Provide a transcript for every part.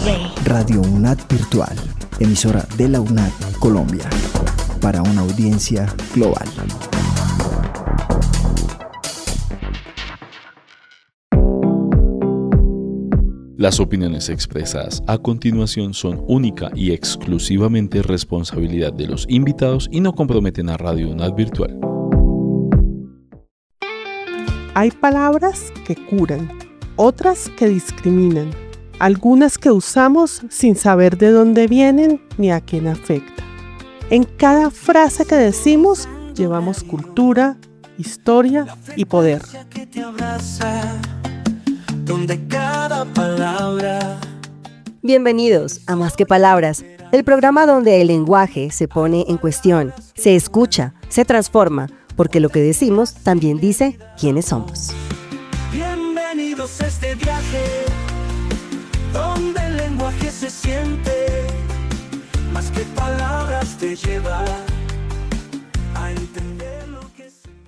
Radio UNAD Virtual, emisora de la UNAD Colombia, para una audiencia global. Las opiniones expresadas a continuación son única y exclusivamente responsabilidad de los invitados y no comprometen a Radio UNAD Virtual. Hay palabras que curan, otras que discriminan, algunas que usamos sin saber de dónde vienen ni a quién afecta. En cada frase que decimos llevamos cultura, historia y poder. Donde cada palabra... Bienvenidos a Más que Palabras, el programa donde el lenguaje se pone en cuestión, se escucha, se transforma, porque lo que decimos también dice quiénes somos. Bienvenidos a este viaje, donde el lenguaje se siente, más que palabras te lleva a entender lo que se siente.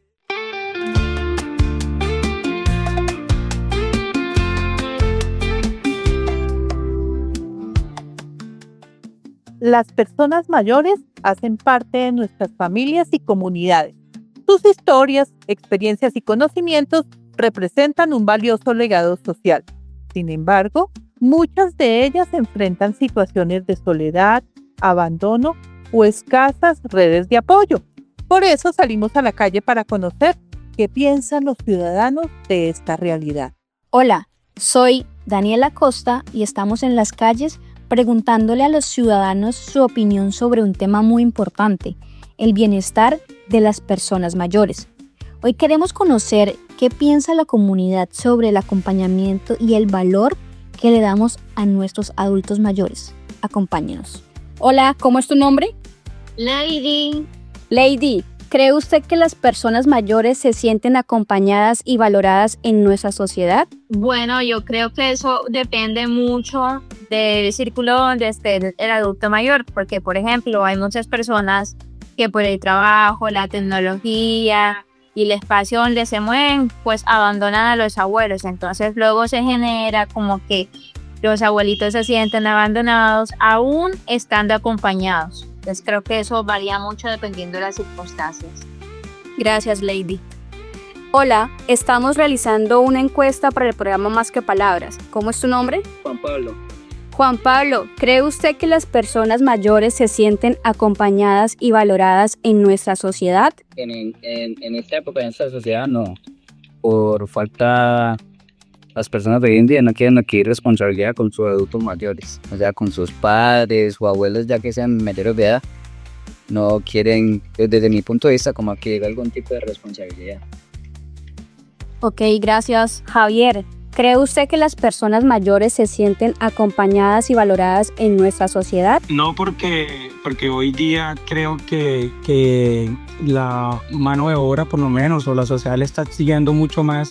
Las personas mayores hacen parte de nuestras familias y comunidades. Sus historias, experiencias y conocimientos representan un valioso legado social. Sin embargo, muchas de ellas enfrentan situaciones de soledad, abandono o escasas redes de apoyo. Por eso salimos a la calle para conocer qué piensan los ciudadanos de esta realidad. Hola, soy Daniela Costa y estamos en las calles preguntándole a los ciudadanos su opinión sobre un tema muy importante, el bienestar de las personas mayores. Hoy queremos conocer qué piensa la comunidad sobre el acompañamiento y el valor que le damos a nuestros adultos mayores. Acompáñenos. Hola, ¿cómo es tu nombre? Lady. Lady, ¿cree usted que las personas mayores se sienten acompañadas y valoradas en nuestra sociedad? Bueno, yo creo que eso depende mucho del círculo donde esté el adulto mayor, porque por ejemplo hay muchas personas que por el trabajo, la tecnología y el espacio donde se mueven, pues abandonan a los abuelos, entonces luego se genera como que los abuelitos se sienten abandonados aún estando acompañados. Entonces creo que eso varía mucho dependiendo de las circunstancias. Gracias, Lady. Hola, estamos realizando una encuesta para el programa Más que Palabras. ¿Cómo es tu nombre? Juan Pablo. Juan Pablo, ¿cree usted que las personas mayores se sienten acompañadas y valoradas en nuestra sociedad? En esta época, en esta sociedad, no. Por falta, las personas de hoy en día no quieren adquirir responsabilidad con sus adultos mayores. O sea, con sus padres o abuelos ya que sean mayores de edad. No quieren, desde mi punto de vista, como adquirir algún tipo de responsabilidad. Ok, gracias. Javier, ¿cree usted que las personas mayores se sienten acompañadas y valoradas en nuestra sociedad? No, porque hoy día creo que la mano de obra, por lo menos, o la sociedad le está siguiendo mucho más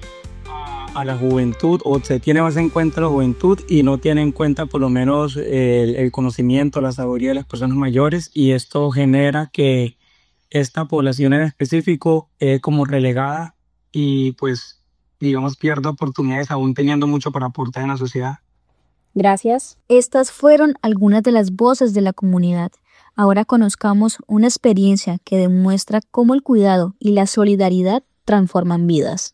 a la juventud, o se tiene más en cuenta la juventud y no tiene en cuenta por lo menos el conocimiento, la sabiduría de las personas mayores, y esto genera que esta población en específico es como relegada y pues digamos pierde oportunidades aún teniendo mucho para aportar en la sociedad. Gracias. Estas fueron algunas de las voces de la comunidad. Ahora conozcamos una experiencia que demuestra cómo el cuidado y la solidaridad transforman vidas.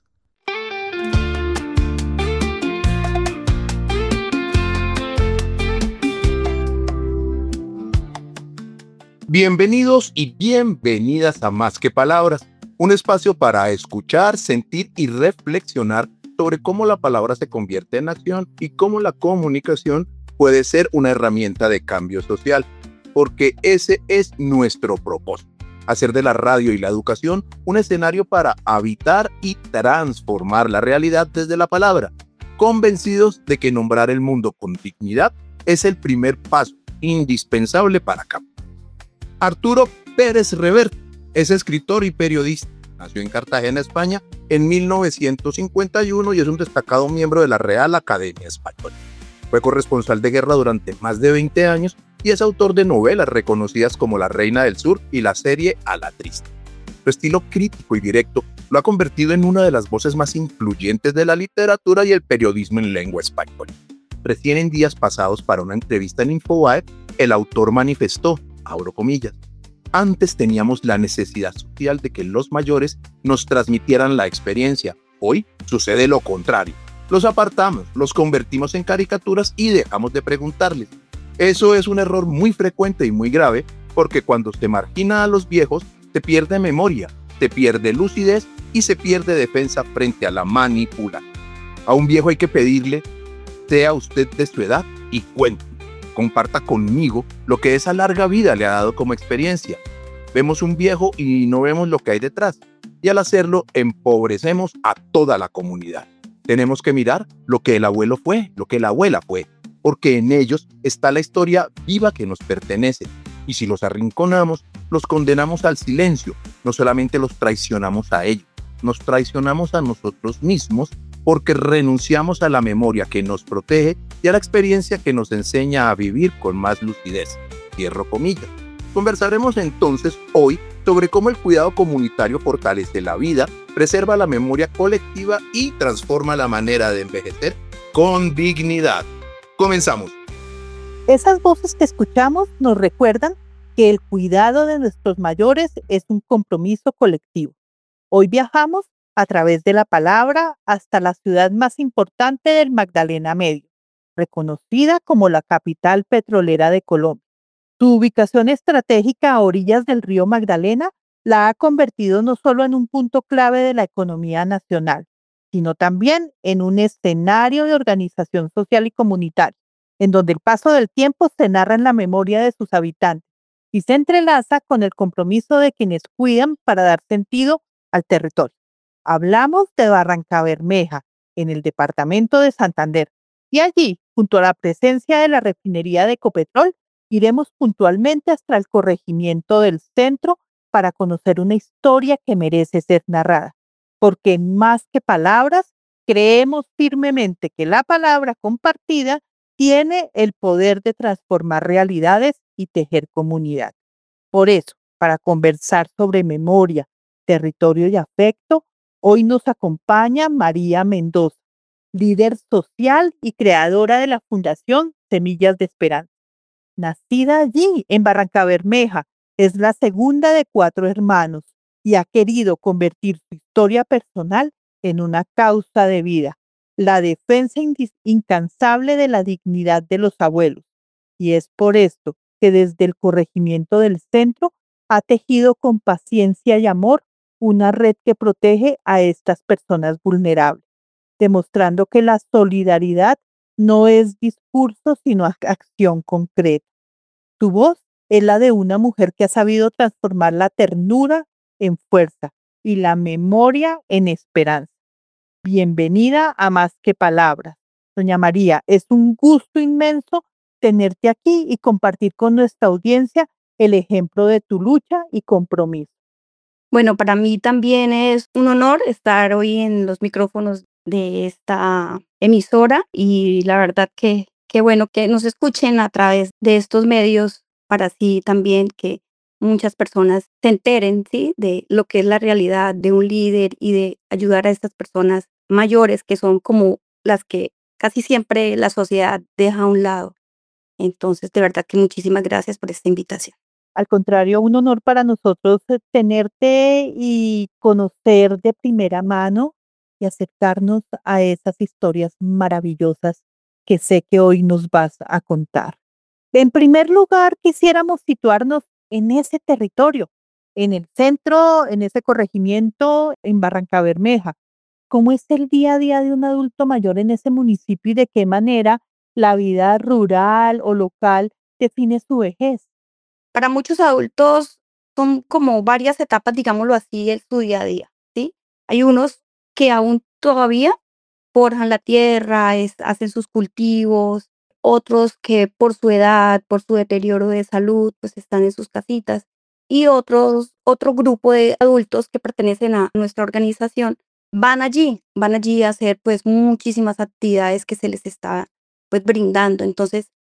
Bienvenidos y bienvenidas a Más que Palabras, un espacio para escuchar, sentir y reflexionar sobre cómo la palabra se convierte en acción y cómo la comunicación puede ser una herramienta de cambio social, porque ese es nuestro propósito, hacer de la radio y la educación un escenario para habitar y transformar la realidad desde la palabra, convencidos de que nombrar el mundo con dignidad es el primer paso indispensable para cambiar. Arturo Pérez Reverte es escritor y periodista. Nació en Cartagena, España, en 1951 y es un destacado miembro de la Real Academia Española. Fue corresponsal de guerra durante más de 20 años y es autor de novelas reconocidas como La Reina del Sur y la serie A la Triste. Su estilo crítico y directo lo ha convertido en una de las voces más influyentes de la literatura y el periodismo en lengua española. recién en días pasados para una entrevista en Infobae, el autor manifestó, abro comillas, antes teníamos la necesidad social de que los mayores nos transmitieran la experiencia. Hoy sucede lo contrario. Los apartamos, los convertimos en caricaturas y dejamos de preguntarles. Eso es un error muy frecuente y muy grave porque cuando se margina a los viejos, se pierde memoria, se pierde lucidez y se pierde defensa frente a la manipulación. A un viejo hay que pedirle, sea usted de su edad y cuente. Comparta conmigo lo que esa larga vida le ha dado como experiencia. Vemos un viejo y no vemos lo que hay detrás. Y al hacerlo, empobrecemos a toda la comunidad. Tenemos que mirar lo que el abuelo fue, lo que la abuela fue, porque en ellos está la historia viva que nos pertenece. Y si los arrinconamos, los condenamos al silencio. No solamente los traicionamos a ellos, nos traicionamos a nosotros mismos porque renunciamos a la memoria que nos protege y a la experiencia que nos enseña a vivir con más lucidez. Cierro comillas. Conversaremos entonces hoy sobre cómo el cuidado comunitario fortalece la vida, preserva la memoria colectiva y transforma la manera de envejecer con dignidad. Comenzamos. Esas voces que escuchamos nos recuerdan que el cuidado de nuestros mayores es un compromiso colectivo. Hoy viajamos a través de la palabra hasta la ciudad más importante del Magdalena Medio, reconocida como la capital petrolera de Colombia. Su ubicación estratégica a orillas del río Magdalena la ha convertido no solo en un punto clave de la economía nacional, sino también en un escenario de organización social y comunitaria, en donde el paso del tiempo se narra en la memoria de sus habitantes y se entrelaza con el compromiso de quienes cuidan para dar sentido al territorio. Hablamos de Barrancabermeja, en el departamento de Santander, y allí, junto a la presencia de la refinería de Ecopetrol, iremos puntualmente hasta el corregimiento del centro para conocer una historia que merece ser narrada, porque más que palabras, creemos firmemente que la palabra compartida tiene el poder de transformar realidades y tejer comunidad. Por eso, para conversar sobre memoria, territorio y afecto, hoy nos acompaña María Mendoza, líder social y creadora de la Fundación Semillas de Esperanza. Nacida allí, en Barrancabermeja, es la segunda de 4 hermanos y ha querido convertir su historia personal en una causa de vida, la defensa incansable de la dignidad de los abuelos. Y es por esto que desde el corregimiento del centro ha tejido con paciencia y amor una red que protege a estas personas vulnerables, demostrando que la solidaridad no es discurso, sino acción concreta. Su voz es la de una mujer que ha sabido transformar la ternura en fuerza y la memoria en esperanza. Bienvenida a Más que Palabras. Doña María, es un gusto inmenso tenerte aquí y compartir con nuestra audiencia el ejemplo de tu lucha y compromiso. Bueno, para mí también es un honor estar hoy en los micrófonos de esta emisora y la verdad que qué bueno que nos escuchen a través de estos medios para así también que muchas personas se enteren, ¿sí?, de lo que es la realidad de un líder y de ayudar a estas personas mayores que son como las que casi siempre la sociedad deja a un lado. Entonces, de verdad que muchísimas gracias por esta invitación. Al contrario, un honor para nosotros tenerte y conocer de primera mano y acercarnos a esas historias maravillosas que sé que hoy nos vas a contar. En primer lugar, quisiéramos situarnos en ese territorio, en el centro, en ese corregimiento, en Barrancabermeja. ¿Cómo es el día a día de un adulto mayor en ese municipio y de qué manera la vida rural o local define su vejez? Para muchos adultos son como varias etapas, digámoslo así, en su día a día, ¿sí? Hay unos que aún todavía forjan la tierra, hacen sus cultivos, otros que por su edad, por su deterioro de salud, pues están en sus casitas, y otro grupo de adultos que pertenecen a nuestra organización van allí a hacer pues muchísimas actividades que se les está pues brindando. Entonces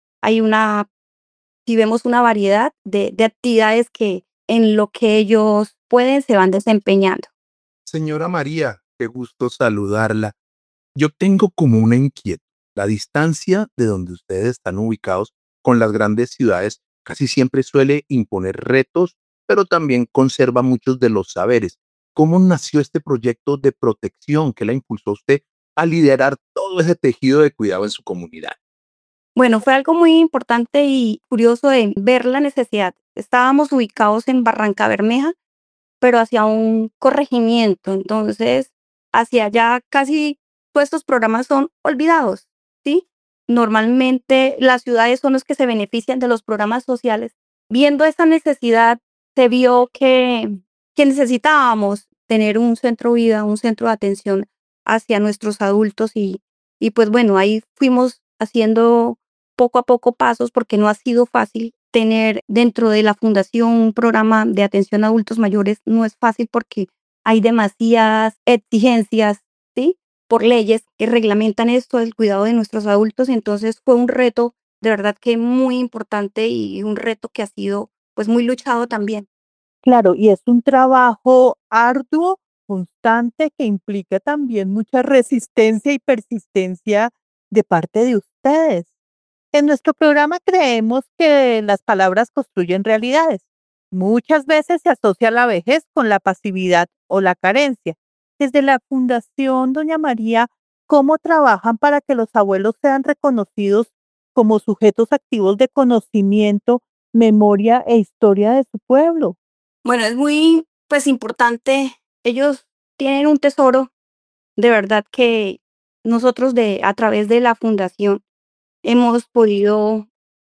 si vemos una variedad de actividades que en lo que ellos pueden se van desempeñando. Señora María, qué gusto saludarla. Yo tengo como una inquietud. La distancia de donde ustedes están ubicados con las grandes ciudades casi siempre suele imponer retos, pero también conserva muchos de los saberes. ¿Cómo nació este proyecto de protección que la impulsó a usted a liderar todo ese tejido de cuidado en su comunidad? Bueno, fue algo muy importante y curioso de ver la necesidad. Estábamos ubicados en Barranca Bermeja, pero hacia un corregimiento. Entonces, hacia allá casi todos estos programas son olvidados, ¿sí? Normalmente las ciudades son los que se benefician de los programas sociales. Viendo esa necesidad, se vio que necesitábamos tener un centro vida, un centro de atención hacia nuestros adultos y pues bueno, ahí fuimos haciendo poco a poco pasos porque no ha sido fácil tener dentro de la fundación un programa de atención a adultos mayores. No es fácil porque hay demasiadas exigencias, ¿sí? Por leyes que reglamentan esto del cuidado de nuestros adultos. Entonces fue un reto de verdad que muy importante y un reto que ha sido pues muy luchado también. Claro, y es un trabajo arduo, constante, que implica también mucha resistencia y persistencia de parte de ustedes. En nuestro programa creemos que las palabras construyen realidades. Muchas veces se asocia la vejez con la pasividad o la carencia. Desde la Fundación Doña María, ¿cómo trabajan para que los abuelos sean reconocidos como sujetos activos de conocimiento, memoria e historia de su pueblo? Bueno, es muy pues importante. Ellos tienen un tesoro de verdad que nosotros a través de la fundación hemos podido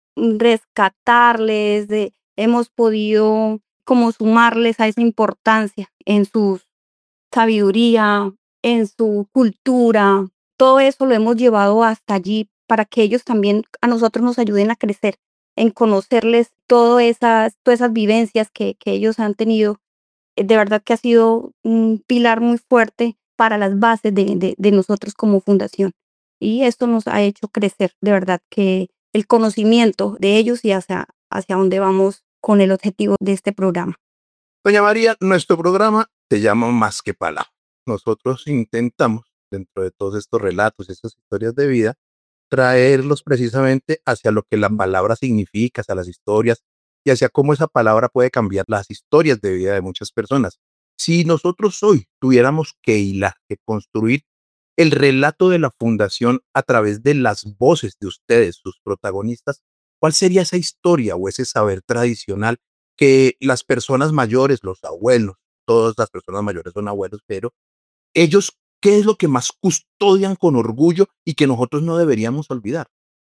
rescatarles, hemos podido como sumarles a esa importancia en su sabiduría, en su cultura. Todo eso lo hemos llevado hasta allí para que ellos también a nosotros nos ayuden a crecer, en conocerles todas esas vivencias que ellos han tenido. De verdad que ha sido un pilar muy fuerte para las bases de nosotros como fundación. Y esto nos ha hecho crecer, de verdad, que el conocimiento de ellos y hacia dónde vamos con el objetivo de este programa. Doña María, nuestro programa se llama Más que Palabras. Nosotros intentamos, dentro de todos estos relatos, estas historias de vida, traerlos precisamente hacia lo que la palabra significa, hacia las historias y hacia cómo esa palabra puede cambiar las historias de vida de muchas personas. Si nosotros hoy tuviéramos que hilar, que construir el relato de la fundación a través de las voces de ustedes, sus protagonistas, ¿cuál sería esa historia o ese saber tradicional que las personas mayores, los abuelos, todas las personas mayores son abuelos, pero ellos, ¿qué es lo que más custodian con orgullo y que nosotros no deberíamos olvidar?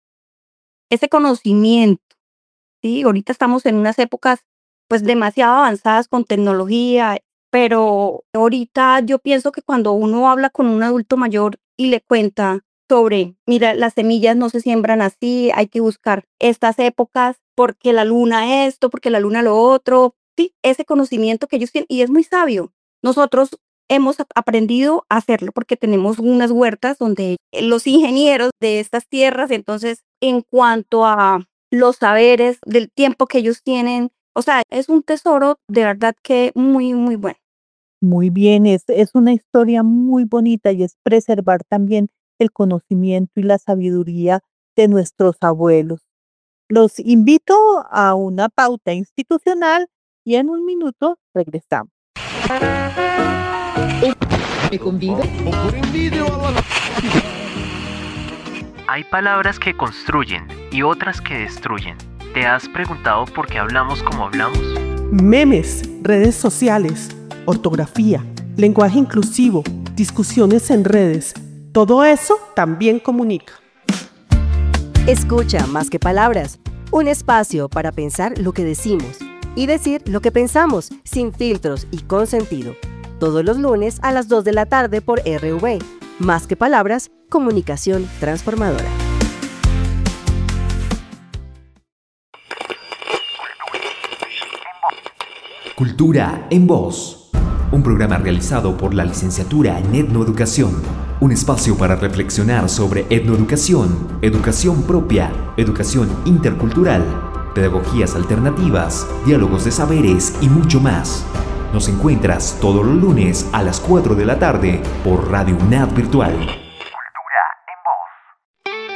Ese conocimiento, ¿sí? Ahorita estamos en unas épocas pues demasiado avanzadas con tecnología, pero ahorita yo pienso que cuando uno habla con un adulto mayor y le cuenta sobre, mira, las semillas no se siembran así, hay que buscar estas épocas, porque la luna esto, porque la luna lo otro, sí, ese conocimiento que ellos tienen, y es muy sabio. Nosotros hemos aprendido a hacerlo porque tenemos unas huertas donde los ingenieros de estas tierras, entonces, en cuanto a los saberes del tiempo que ellos tienen, o sea, es un tesoro de verdad que muy, muy bueno. Muy bien, es una historia muy bonita y es preservar también el conocimiento y la sabiduría de nuestros abuelos. Los invito a una pauta institucional y en un minuto regresamos. Hay palabras que construyen y otras que destruyen. ¿Te has preguntado por qué hablamos como hablamos? Memes, redes sociales, ortografía, lenguaje inclusivo, discusiones en redes, todo eso también comunica. Escucha Más que Palabras, un espacio para pensar lo que decimos y decir lo que pensamos, sin filtros y con sentido. Todos los lunes a las 2 de la tarde por RV. Más que Palabras, comunicación transformadora. Cultura en Voz, un programa realizado por la licenciatura en Etnoeducación, un espacio para reflexionar sobre etnoeducación, educación propia, educación intercultural, pedagogías alternativas, diálogos de saberes y mucho más. Nos encuentras todos los lunes a las 4 de la tarde por Radio UNAD Virtual. Cultura en Voz.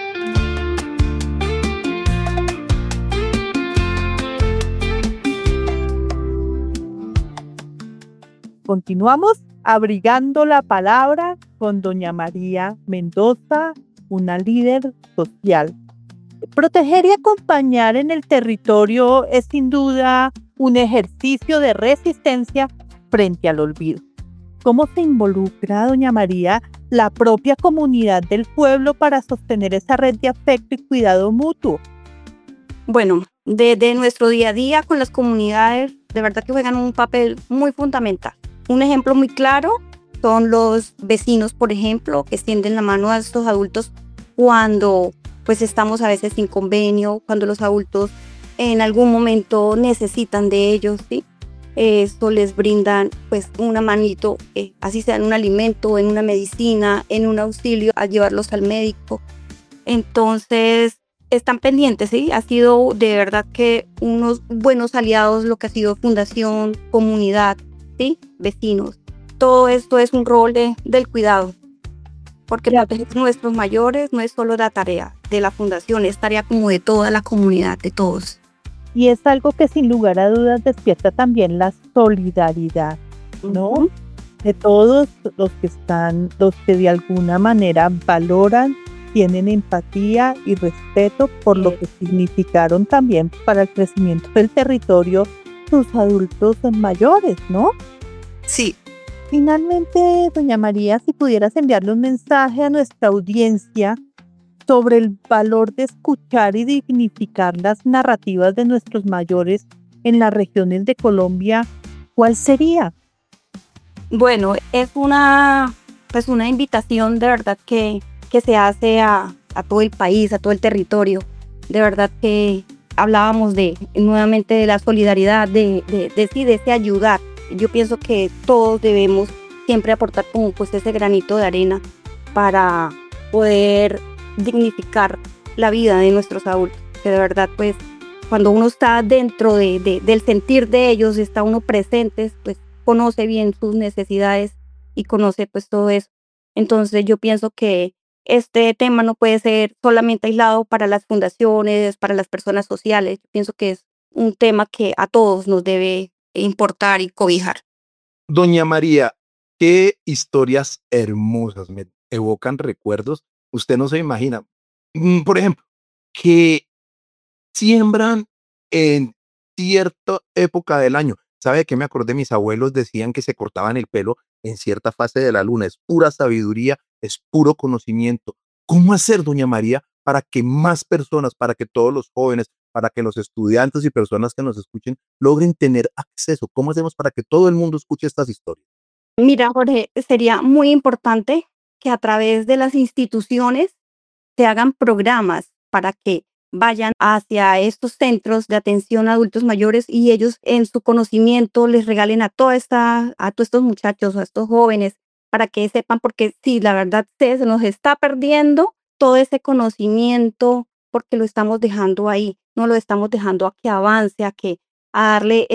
continuamos abrigando la palabra con doña María Mendoza, una líder social. Proteger y acompañar en el territorio es sin duda un ejercicio de resistencia frente al olvido. ¿Cómo se involucra, doña María, la propia comunidad del pueblo para sostener esa red de afecto y cuidado mutuo? Bueno, desde nuestro día a día con las comunidades, de verdad que juegan un papel muy fundamental. Un ejemplo muy claro son los vecinos, por ejemplo, que extienden la mano a estos adultos cuando pues estamos a veces sin convenio, cuando los adultos en algún momento necesitan de ellos, ¿sí? Esto les brindan pues una manito, así sea en un alimento, en una medicina, en un auxilio a llevarlos al médico. Entonces están pendientes, ¿sí? Ha sido de verdad que unos buenos aliados lo que ha sido fundación, comunidad, ¿sí? Vecinos. Todo esto es un rol del cuidado, porque proteger a nuestros mayores no es solo la tarea de la fundación, es tarea como de toda la comunidad, de todos. Y es algo que sin lugar a dudas despierta también la solidaridad, ¿no? De todos los que de alguna manera valoran, tienen empatía y respeto por lo que significaron también para el crecimiento del territorio sus adultos mayores, ¿no? Sí. Finalmente, doña María, si pudieras enviarle un mensaje a nuestra audiencia sobre el valor de escuchar y dignificar las narrativas de nuestros mayores en las regiones de Colombia, ¿cuál sería? Bueno, es una invitación de verdad que se hace a todo el país, a todo el territorio. De verdad que hablábamos nuevamente de la solidaridad, de ese ayudar. Yo pienso que todos debemos siempre aportar como pues ese granito de arena para poder dignificar la vida de nuestros adultos, que de verdad pues cuando uno está dentro del sentir de ellos, está uno presente, pues conoce bien sus necesidades y conoce pues todo eso. Entonces yo pienso que este tema no puede ser solamente aislado para las fundaciones, para las personas sociales. Yo pienso que es un tema que a todos nos debe importar y cobijar. Doña María, qué historias hermosas, me evocan recuerdos. Usted no se imagina, por ejemplo, que siembran en cierta época del año. ¿Sabe de qué me acordé? Mis abuelos decían que se cortaban el pelo en cierta fase de la luna. Es pura sabiduría, es puro conocimiento. ¿Cómo hacer, doña María, para que más personas, para que todos los jóvenes, para que los estudiantes y personas que nos escuchen logren tener acceso? ¿Cómo hacemos para que todo el mundo escuche estas historias? Mira, Jorge, sería muy importante que a través de las instituciones se hagan programas para que vayan hacia estos centros de atención a adultos mayores y ellos en su conocimiento les regalen a todos estos muchachos, a estos jóvenes, para que sepan, porque sí, la verdad se nos está perdiendo todo ese conocimiento porque lo estamos dejando ahí, no lo estamos dejando a que avance, a darle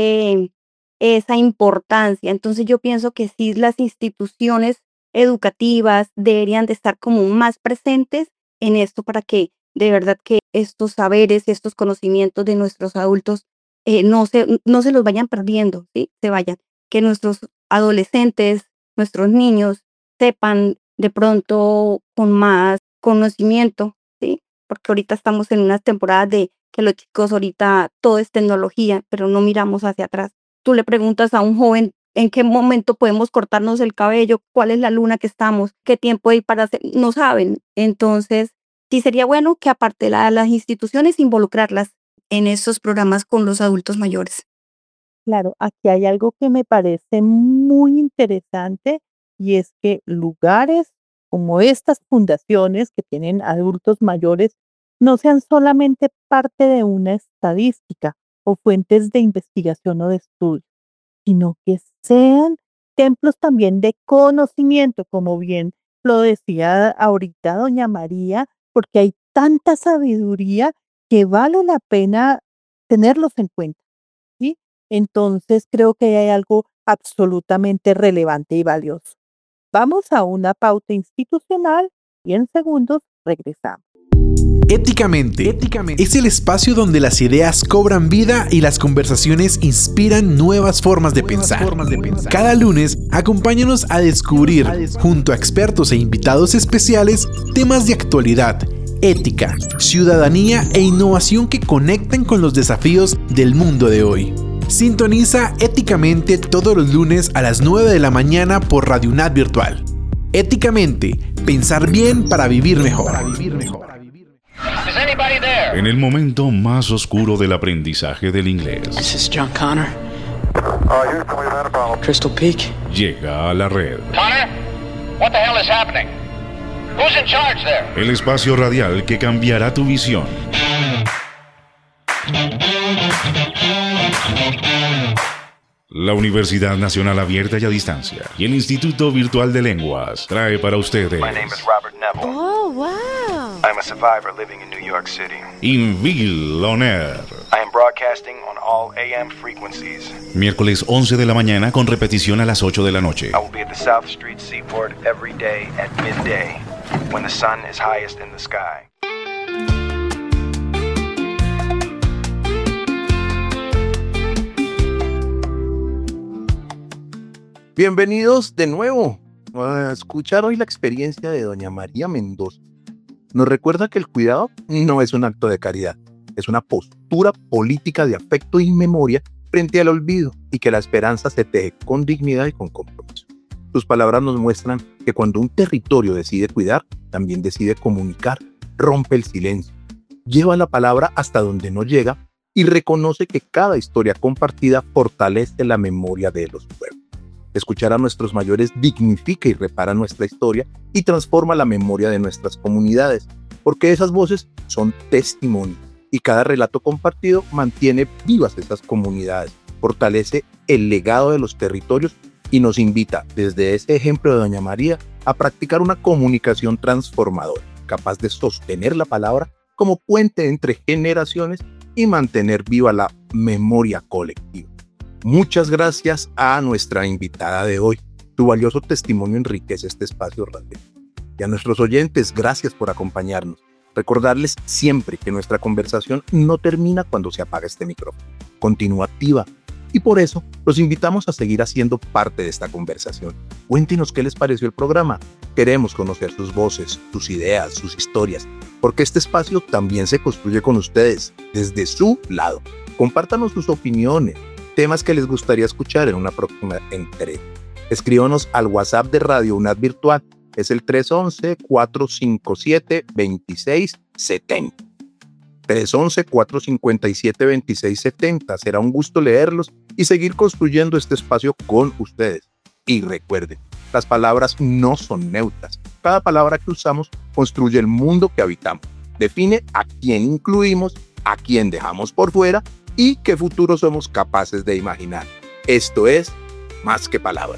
esa importancia. Entonces yo pienso que sí, las instituciones educativas deberían de estar como más presentes en esto para que de verdad que estos saberes, estos conocimientos de nuestros adultos no se los vayan perdiendo, ¿sí? Se vayan, que nuestros adolescentes, nuestros niños sepan de pronto con más conocimiento, ¿sí? Porque ahorita estamos en unas temporadas de que los chicos ahorita todo es tecnología, pero no miramos hacia atrás. Tú le preguntas a un joven en qué momento podemos cortarnos el cabello, cuál es la luna que estamos, qué tiempo hay para hacer, no saben. Entonces, sí sería bueno que aparte de las instituciones, involucrarlas en estos programas con los adultos mayores. Claro, aquí hay algo que me parece muy interesante y es que lugares como estas fundaciones que tienen adultos mayores no sean solamente parte de una estadística o fuentes de investigación o de estudio, sino que sean templos también de conocimiento, como bien lo decía ahorita doña María, porque hay tanta sabiduría que vale la pena tenerlos en cuenta, ¿sí? Entonces creo que hay algo absolutamente relevante y valioso. Vamos a una pauta institucional y en segundos regresamos. Éticamente es el espacio donde las ideas cobran vida y las conversaciones inspiran nuevas formas de pensar. Cada lunes, acompáñanos a descubrir, junto a expertos e invitados especiales, temas de actualidad, ética, ciudadanía e innovación que conectan con los desafíos del mundo de hoy. Sintoniza Éticamente todos los lunes a las 9 de la mañana por Radio UNAD Virtual. Éticamente, pensar bien para vivir mejor. En el momento más oscuro del aprendizaje del inglés, This is John Connor. Crystal Peak. llega a la red. Connor, what the hell is happening? Who's in charge there? El espacio radial que cambiará tu visión. La Universidad Nacional Abierta y a Distancia y el Instituto Virtual de Lenguas trae para ustedes My name is Robert Neville. Oh, wow. I'm a survivor living in New York City. Invil On Air. I am broadcasting on all AM frequencies. Miércoles 11 de la mañana con repetición a las 8 de la noche. I will be at the South Street Seaport every day at midday when the sun is highest in the sky. Bienvenidos de nuevo a escuchar hoy la experiencia de doña María Mendoza. Nos recuerda que el cuidado no es un acto de caridad, es una postura política de afecto y memoria frente al olvido y que la esperanza se teje con dignidad y con compromiso. Sus palabras nos muestran que cuando un territorio decide cuidar, también decide comunicar, rompe el silencio, lleva la palabra hasta donde no llega y reconoce que cada historia compartida fortalece la memoria de los pueblos. Escuchar a nuestros mayores dignifica y repara nuestra historia y transforma la memoria de nuestras comunidades, porque esas voces son testimonio y cada relato compartido mantiene vivas esas comunidades, fortalece el legado de los territorios y nos invita, desde ese ejemplo de doña María, a practicar una comunicación transformadora, capaz de sostener la palabra como puente entre generaciones y mantener viva la memoria colectiva. Muchas gracias a nuestra invitada de hoy. Tu valioso testimonio enriquece este espacio radial. Y a nuestros oyentes, gracias por acompañarnos. Recordarles siempre que nuestra conversación no termina cuando se apaga este micrófono. Continúa activa. Y por eso los invitamos a seguir haciendo parte de esta conversación. Cuéntenos qué les pareció el programa. Queremos conocer sus voces, sus ideas, sus historias, porque este espacio también se construye con ustedes, desde su lado. Compártanos sus opiniones, temas que les gustaría escuchar en una próxima entrega. Escríbanos al WhatsApp de Radio UNAD Virtual, es el 311-457-2670. 311-457-2670. Será un gusto leerlos y seguir construyendo este espacio con ustedes. Y recuerden, las palabras no son neutras. Cada palabra que usamos construye el mundo que habitamos. Define a quién incluimos, a quién dejamos por fuera y qué futuro somos capaces de imaginar. Esto es Más que Palabras.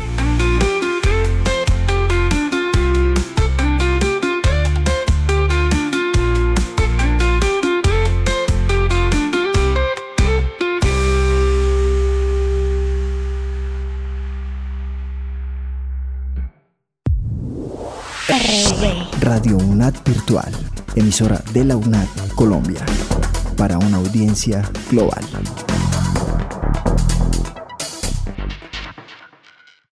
Radio UNAD Virtual, emisora de la UNAD Colombia, para una audiencia global.